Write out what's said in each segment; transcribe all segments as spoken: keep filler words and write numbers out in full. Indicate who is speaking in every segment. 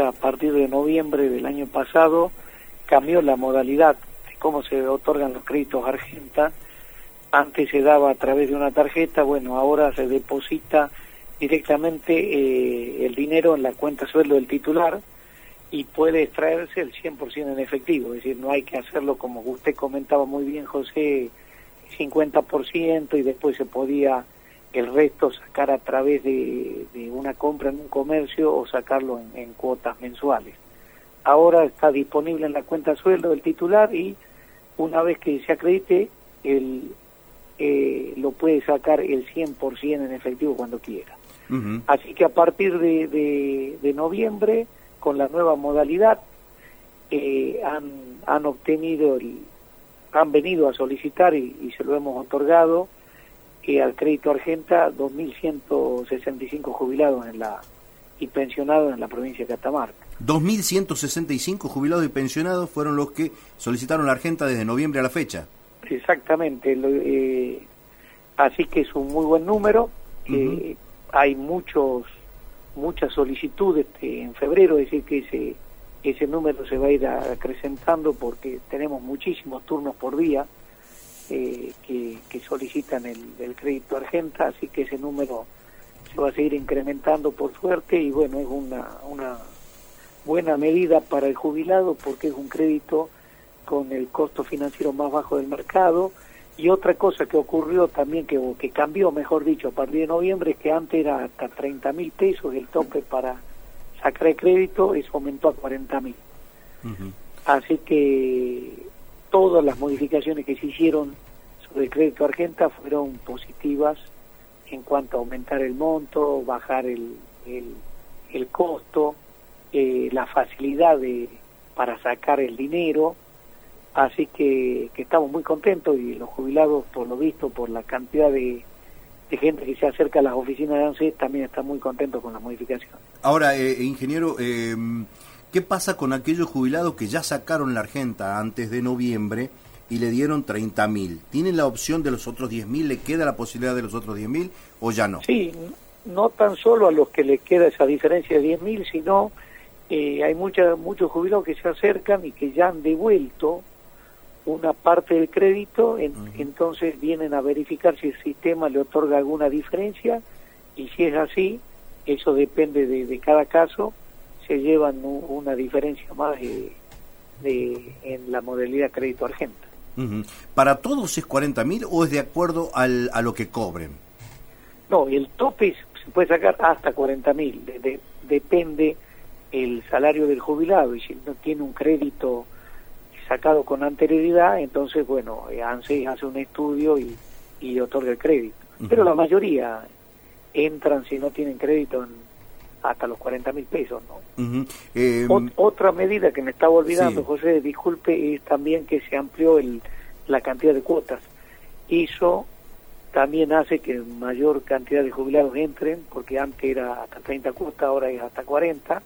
Speaker 1: ahora a partir de noviembre del año pasado cambió la modalidad de cómo se otorgan los créditos Argenta. Antes se daba a través de una tarjeta, bueno, ahora se deposita directamente eh, el dinero en la cuenta sueldo del titular y puede extraerse el cien por ciento en efectivo, es decir, no hay que hacerlo como usted comentaba muy bien, José, cincuenta por ciento y después se podía el resto sacar a través de, de una compra en un comercio o sacarlo en, en cuotas mensuales. Ahora está disponible en la cuenta sueldo del titular y una vez que se acredite, el, eh, lo puede sacar el cien por ciento en efectivo cuando quiera. Uh-huh. Así que a partir de, de, de noviembre, con la nueva modalidad, eh, han, han obtenido, el, han venido a solicitar y, y se lo hemos otorgado eh, al crédito Argenta dos mil ciento sesenta y cinco jubilados en la y pensionados en la provincia de Catamarca.
Speaker 2: dos mil ciento sesenta y cinco jubilados y pensionados fueron los que solicitaron la Argenta desde noviembre a la fecha.
Speaker 1: Exactamente, lo, eh, así que es un muy buen número. Uh-huh. eh, hay muchos muchas solicitudes eh, en febrero, es decir que ese ese número se va a ir acrecentando porque tenemos muchísimos turnos por día eh, que, que solicitan el, el crédito Argenta, así que ese número se va a seguir incrementando por suerte y bueno, es una una buena medida para el jubilado porque es un crédito con el costo financiero más bajo del mercado. Y otra cosa que ocurrió también, que, que cambió, mejor dicho, a partir de noviembre, es que antes era hasta treinta mil pesos el tope para sacar el crédito, eso aumentó a cuarenta mil. Uh-huh. Así que todas las modificaciones que se hicieron sobre el crédito Argenta fueron positivas en cuanto a aumentar el monto, bajar el, el, el costo, eh, la facilidad de para sacar el dinero. Así que, que estamos muy contentos y los jubilados, por lo visto, por la cantidad de, de gente que se acerca a las oficinas de ANSES, también están muy contentos con la modificación.
Speaker 2: Ahora, eh, ingeniero, eh, ¿qué pasa con aquellos jubilados que ya sacaron la Argenta antes de noviembre y le dieron treinta mil? ¿Tienen la opción de los otros diez mil? ¿Le queda la posibilidad de los otros diez mil o ya no?
Speaker 1: Sí, no tan solo a los que les queda esa diferencia de diez mil, sino eh, hay mucha, muchos jubilados que se acercan y que ya han devuelto una parte del crédito, en, uh-huh. entonces vienen a verificar si el sistema le otorga alguna diferencia y si es así, eso depende de, de cada caso, se llevan u, una diferencia más de, de, en la modalidad crédito Argenta.
Speaker 2: Uh-huh. ¿Para todos es cuarenta mil o es de acuerdo al, a lo que cobren?
Speaker 1: No, el tope se puede sacar hasta cuarenta mil, de, de, depende el salario del jubilado y si no tiene un crédito sacado con anterioridad, entonces, bueno, ANSES hace un estudio y, y otorga el crédito. Uh-huh. Pero la mayoría entran si no tienen crédito en, hasta los cuarenta mil pesos, ¿no? Uh-huh. eh, Ot- otra medida que me estaba olvidando, sí. José, disculpe, es también que se amplió el, la cantidad de cuotas. Eso también hace que mayor cantidad de jubilados entren, porque antes era hasta treinta cuotas, ahora es hasta cuarenta,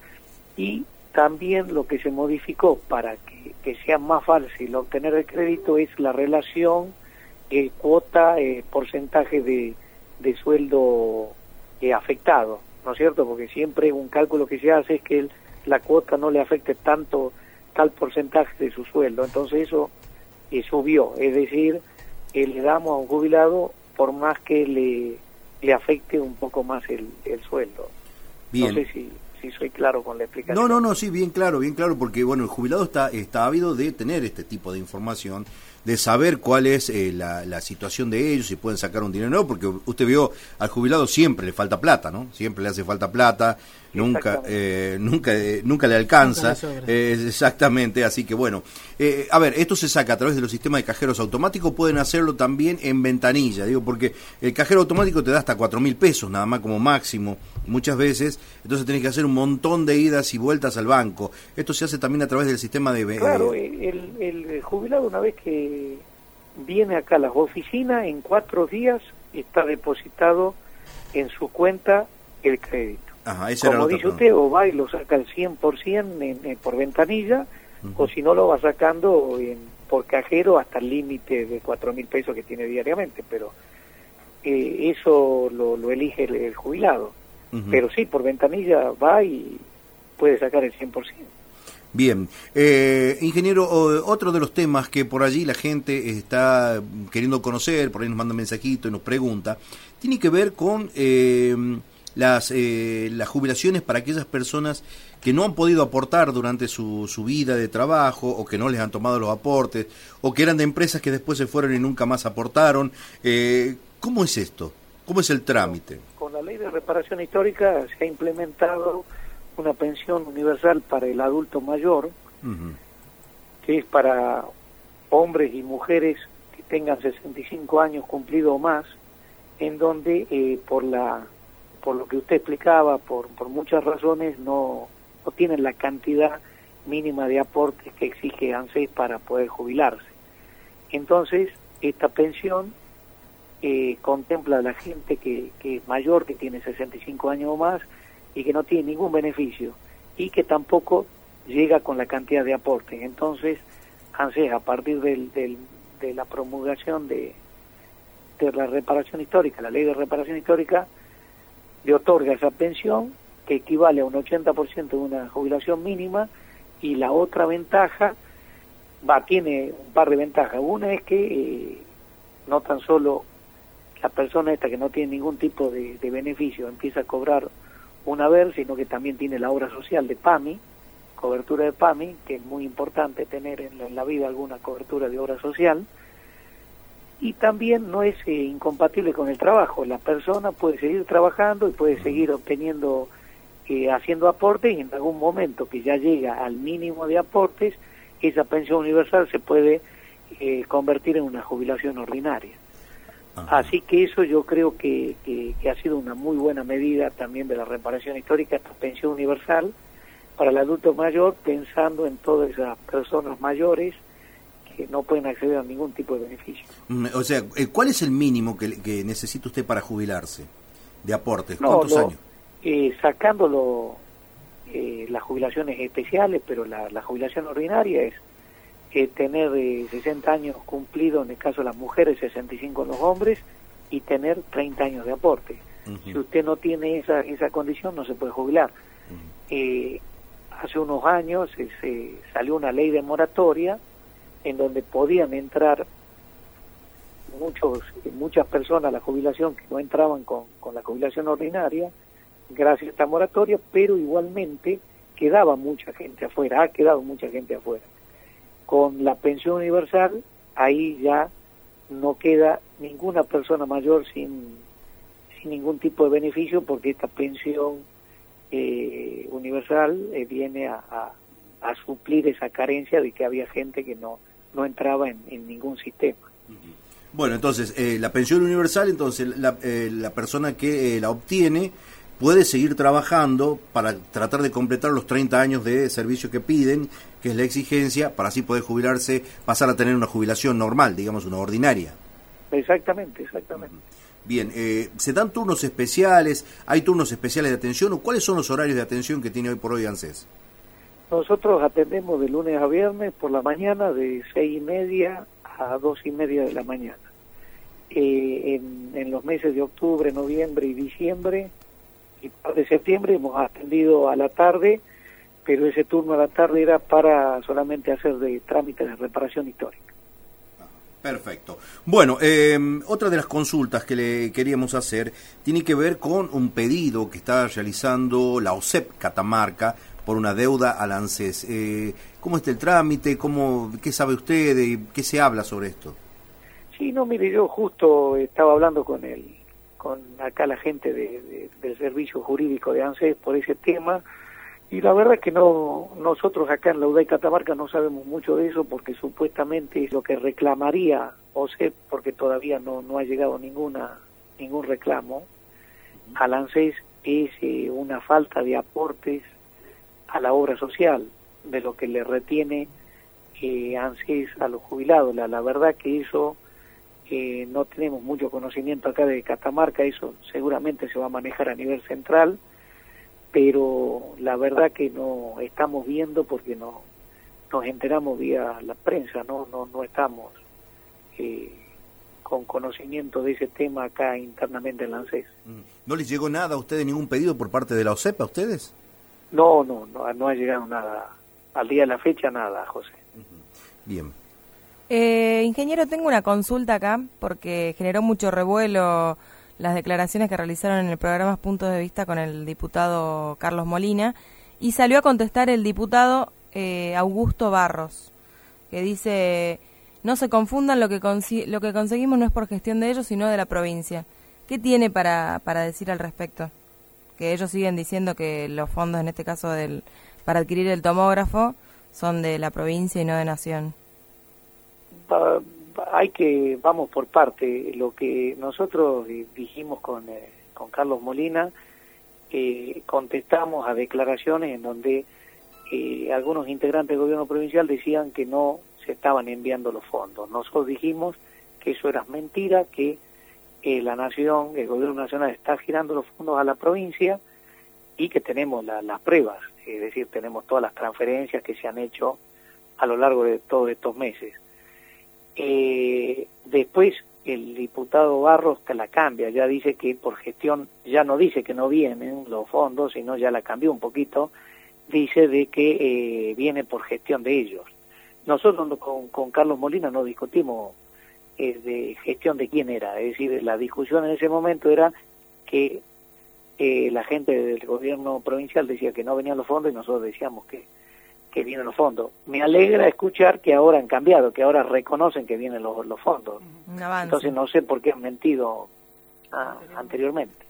Speaker 1: y también lo que se modificó para que, que sea más fácil obtener el crédito es la relación eh, cuota, eh, porcentaje de, de sueldo eh, afectado, ¿no es cierto? Porque siempre un cálculo que se hace es que el, la cuota no le afecte tanto tal porcentaje de su sueldo, entonces eso eh, subió, es decir, eh, le damos a un jubilado por más que le, le afecte un poco más el, el sueldo.
Speaker 2: Bien.
Speaker 1: No sé si... si soy claro con la explicación.
Speaker 2: No, no, no, sí, bien claro, bien claro, porque bueno, el jubilado está, está ávido de tener este tipo de información, de saber cuál es eh, la, la situación de ellos, si pueden sacar un dinero o no, porque usted vio, al jubilado siempre le falta plata, ¿no? Siempre le hace falta plata, nunca eh, nunca eh, nunca le alcanza, nunca le eh, exactamente, así que bueno, eh, a ver, esto se saca a través de los sistemas de cajeros automáticos, pueden hacerlo también en ventanilla, digo, porque el cajero automático te da hasta cuatro mil pesos, nada más como máximo, muchas veces, entonces tenés que hacer un montón de idas y vueltas al banco. Esto se hace también a través del sistema de...
Speaker 1: Claro, el, el jubilado una vez que viene acá a las oficinas, en cuatro días está depositado en su cuenta el crédito.
Speaker 2: Ajá, esa
Speaker 1: Como
Speaker 2: era
Speaker 1: dice usted, o va y lo saca al cien por ciento en, en, por ventanilla, uh-huh. o si no lo va sacando en, por cajero hasta el límite de cuatro mil pesos que tiene diariamente, pero eh, eso lo, lo elige el, el jubilado. Uh-huh. Pero sí, por ventanilla va y puede sacar el cien por ciento.
Speaker 2: Bien, eh, ingeniero, otro de los temas que por allí la gente está queriendo conocer, por ahí nos manda un mensajito y nos pregunta, tiene que ver con eh, las, eh, las jubilaciones para aquellas personas que no han podido aportar durante su, su vida de trabajo, o que no les han tomado los aportes, o que eran de empresas que después se fueron y nunca más aportaron. Eh, ¿Cómo es esto? ¿Cómo es el trámite?
Speaker 1: Con la ley de reparación histórica se ha implementado una pensión universal para el adulto mayor, uh-huh. que es para hombres y mujeres que tengan sesenta y cinco años cumplido o más, en donde eh, por la por lo que usted explicaba, por, por muchas razones no, no tienen la cantidad mínima de aportes que exige ANSES para poder jubilarse. Entonces, esta pensión eh, contempla a la gente que, que es mayor, que tiene sesenta y cinco años o más, y que no tiene ningún beneficio, y que tampoco llega con la cantidad de aportes. Entonces, ANSES, a partir del, del, de la promulgación de, de la reparación histórica, la ley de reparación histórica, le otorga esa pensión, que equivale a un ochenta por ciento de una jubilación mínima, y la otra ventaja, va, tiene un par de ventajas. Una es que eh, no tan solo la persona esta que no tiene ningún tipo de, de beneficio empieza a cobrar un haber, sino que también tiene la obra social de PAMI, cobertura de PAMI, que es muy importante tener en la, en la vida alguna cobertura de obra social, y también no es eh, incompatible con el trabajo. La persona puede seguir trabajando y puede seguir obteniendo, eh, haciendo aportes, y en algún momento que ya llega al mínimo de aportes, esa pensión universal se puede eh, convertir en una jubilación ordinaria. Ajá. Así que eso yo creo que, que, que ha sido una muy buena medida también de la reparación histórica, esta pensión universal para el adulto mayor, pensando en todas esas personas mayores que no pueden acceder a ningún tipo de beneficio.
Speaker 2: O sea, ¿cuál es el mínimo que, que necesita usted para jubilarse de aportes?
Speaker 1: No,
Speaker 2: ¿Cuántos
Speaker 1: lo,
Speaker 2: años?
Speaker 1: Eh, sacándolo eh, las jubilaciones especiales, pero la, la jubilación ordinaria es que tener eh, sesenta años cumplidos, en el caso de las mujeres, sesenta y cinco los hombres, y tener treinta años de aporte. Uh-huh. Si usted no tiene esa esa condición, no se puede jubilar. Uh-huh. Eh, hace unos años eh, se salió una ley de moratoria en donde podían entrar muchos muchas personas a la jubilación que no entraban con, con la jubilación ordinaria, gracias a esta moratoria, pero igualmente quedaba mucha gente afuera, ha quedado mucha gente afuera. Con la pensión universal, ahí ya no queda ninguna persona mayor sin, sin ningún tipo de beneficio, porque esta pensión eh, universal eh, viene a, a, a suplir esa carencia de que había gente que no, no entraba en, en ningún sistema.
Speaker 2: Bueno, entonces, eh, la pensión universal, entonces la, eh, la persona que eh, la obtiene puede seguir trabajando para tratar de completar los treinta años de servicio que piden, que es la exigencia, para así poder jubilarse, pasar a tener una jubilación normal, digamos, una ordinaria.
Speaker 1: Exactamente, exactamente.
Speaker 2: Bien, eh, ¿se dan turnos especiales? ¿Hay turnos especiales de atención? ¿O cuáles son los horarios de atención que tiene hoy por hoy ANSES?
Speaker 1: Nosotros atendemos de lunes a viernes por la mañana, de seis y media a dos y media de la mañana. Eh, en, en los meses de octubre, noviembre y diciembre y parte de septiembre hemos atendido a la tarde, pero ese turno a la tarde era para solamente hacer de trámites de reparación histórica.
Speaker 2: Perfecto. Bueno, eh, otra de las consultas que le queríamos hacer tiene que ver con un pedido que está realizando la O S E P Catamarca por una deuda al ANSES. Eh, ¿Cómo está el trámite? ¿Cómo, ¿Qué sabe usted? ¿Y qué se habla sobre esto?
Speaker 1: Sí, no, mire, yo justo estaba hablando con el, con acá la gente de, de, del servicio jurídico de ANSES por ese tema, y la verdad es que no, nosotros acá en la U D A I Catamarca no sabemos mucho de eso, porque supuestamente es lo que reclamaría O S E P, porque todavía no, no ha llegado ninguna ningún reclamo al ANSES, es eh, una falta de aportes a la obra social, de lo que le retiene eh, ANSES a los jubilados. La, la verdad que eso eh, no tenemos mucho conocimiento acá de Catamarca, eso seguramente se va a manejar a nivel central, pero la verdad que no estamos viendo, porque no nos enteramos vía la prensa, no no no estamos eh, con conocimiento de ese tema acá internamente en la ANSES.
Speaker 2: ¿No les llegó nada a ustedes, ningún pedido por parte de la O S E P a ustedes?
Speaker 1: No, no, no, no ha llegado nada. Al día de la fecha, nada, José.
Speaker 2: Bien.
Speaker 3: Eh, ingeniero, tengo una consulta acá, porque generó mucho revuelo las declaraciones que realizaron en el programa Puntos de Vista con el diputado Carlos Molina, y salió a contestar el diputado eh, Augusto Barros, que dice: no se confundan, lo que, consi- lo que conseguimos no es por gestión de ellos, sino de la provincia. ¿Qué tiene para, para decir al respecto? Que ellos siguen diciendo que los fondos, en este caso del para adquirir el tomógrafo, son de la provincia y no de Nación.
Speaker 1: Va, va, hay que, vamos por parte. Lo que nosotros dijimos con, eh, con Carlos Molina, eh, contestamos a declaraciones en donde eh, algunos integrantes del gobierno provincial decían que no se estaban enviando los fondos. Nosotros dijimos que eso era mentira, que eh, la Nación, el gobierno nacional está girando los fondos a la provincia y que tenemos la, las pruebas. Es decir, tenemos todas las transferencias que se han hecho a lo largo de todos estos meses. Eh, después el diputado Barros que la cambia, ya dice que por gestión, ya no dice que no vienen los fondos, sino ya la cambió un poquito, dice de que eh, viene por gestión de ellos. Nosotros con, con Carlos Molina no discutimos eh, de gestión de quién era, es decir, la discusión en ese momento era que Eh, la gente del gobierno provincial decía que no venían los fondos y nosotros decíamos que, que vienen los fondos. Me alegra escuchar que ahora han cambiado, que ahora reconocen que vienen los, los fondos.
Speaker 3: Un avance.
Speaker 1: Entonces no sé por qué han mentido ah, anteriormente.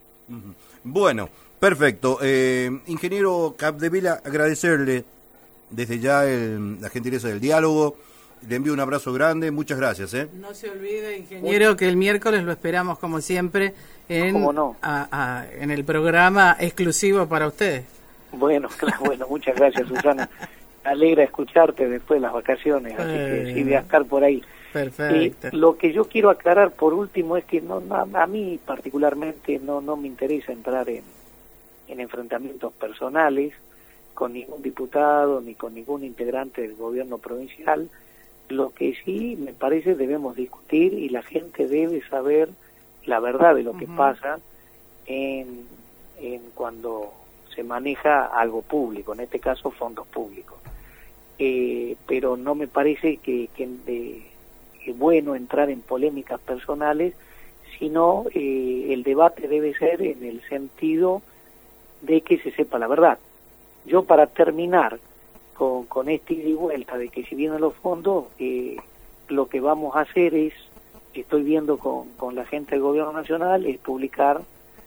Speaker 2: Bueno, perfecto. Eh, ingeniero Capdevila, agradecerle desde ya el, la gentileza del diálogo. Le envío un abrazo grande, muchas gracias. ¿eh?
Speaker 4: No se olvide, ingeniero, que el miércoles lo esperamos como siempre en,
Speaker 1: ¿Cómo no?
Speaker 4: a, a, en el programa exclusivo para ustedes.
Speaker 1: Bueno, claro, bueno, muchas gracias, Susana. Me alegra escucharte después de las vacaciones, así
Speaker 4: eh,
Speaker 1: que sí voy a estar por ahí.
Speaker 4: Perfecto.
Speaker 1: Y lo que yo quiero aclarar por último es que no, no a mí particularmente no no me interesa entrar en, en enfrentamientos personales con ningún diputado ni con ningún integrante del gobierno provincial. Lo que sí me parece debemos discutir y la gente debe saber la verdad de lo que uh-huh. pasa en, en cuando se maneja algo público, en este caso fondos públicos. Eh, pero no me parece que, que de, es bueno entrar en polémicas personales, sino eh, el debate debe ser en el sentido de que se sepa la verdad. Yo, para terminar con, con este ida y vuelta de que si vienen los fondos, eh, lo que vamos a hacer es, estoy viendo con, con la gente del gobierno nacional, es publicar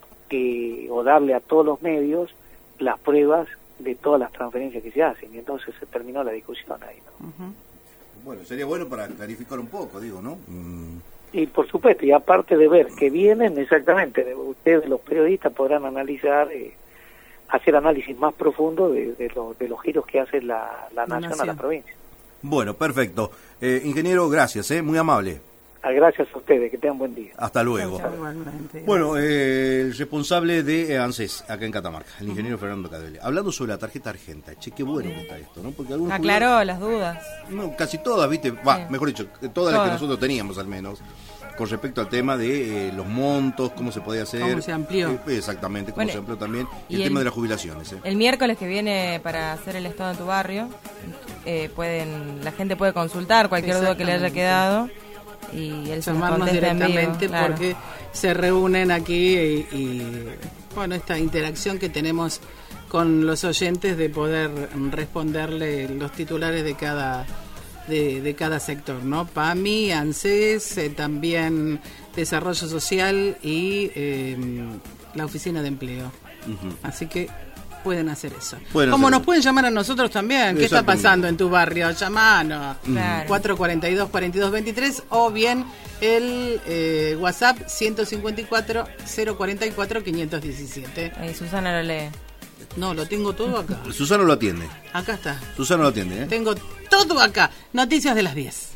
Speaker 1: eh, o darle a todos los medios las pruebas de todas las transferencias que se hacen, y entonces se terminó la discusión ahí, ¿no?
Speaker 4: Uh-huh.
Speaker 2: Bueno, sería bueno para clarificar un poco, digo, ¿no? Mm.
Speaker 1: Y por supuesto, y aparte de ver que vienen, exactamente, ustedes los periodistas podrán analizar, eh, hacer análisis más profundo de, de, lo, de los giros que hace la, la, la nación, nación a la provincia.
Speaker 2: Bueno, perfecto. Eh, ingeniero, gracias, ¿eh? Muy amable.
Speaker 1: Gracias a ustedes, que tengan buen día.
Speaker 2: Hasta luego.
Speaker 4: Igualmente.
Speaker 2: Bueno, eh, el responsable de ANSES, acá en Catamarca, el ingeniero uh-huh. Fernando Capdevila, hablando sobre la tarjeta argenta. Che, qué bueno que está esto, ¿no? Porque algunos
Speaker 3: aclaró
Speaker 2: jugadores,
Speaker 3: las dudas.
Speaker 2: No, casi todas, ¿viste? Va, sí. Mejor dicho, todas, todas las que nosotros teníamos al menos, con respecto al tema de eh, los montos, cómo se podía hacer.
Speaker 4: Cómo se amplió.
Speaker 2: Eh, exactamente, cómo
Speaker 3: bueno,
Speaker 2: se amplió también. Y el, el tema de las jubilaciones. Eh.
Speaker 3: El miércoles que viene, para hacer el estado de tu barrio, eh, pueden la gente puede consultar cualquier duda que le haya quedado. Y él
Speaker 4: llamarnos directamente vivo, claro. Porque se reúnen aquí y, y bueno, esta interacción que tenemos con los oyentes de poder responderle los titulares de cada de, de cada sector, ¿no? PAMI, ANSES, eh, también Desarrollo Social y eh, la Oficina de Empleo. Uh-huh. Así que pueden hacer eso. Pueden Como hacer nos eso. Pueden llamar a nosotros también. ¿Qué está pasando en tu barrio? Llamanos. Claro. cuatro cuarenta y dos, cuarenta y dos veintitrés o bien el eh, WhatsApp ciento cincuenta y cuatro, cero cuarenta y cuatro, quinientos diecisiete.
Speaker 3: Eh, Susana lo lee.
Speaker 4: No, lo tengo todo acá.
Speaker 2: Susana lo atiende.
Speaker 4: Acá está.
Speaker 2: Susana lo atiende, ¿eh?
Speaker 4: Tengo todo acá. Noticias de las diez.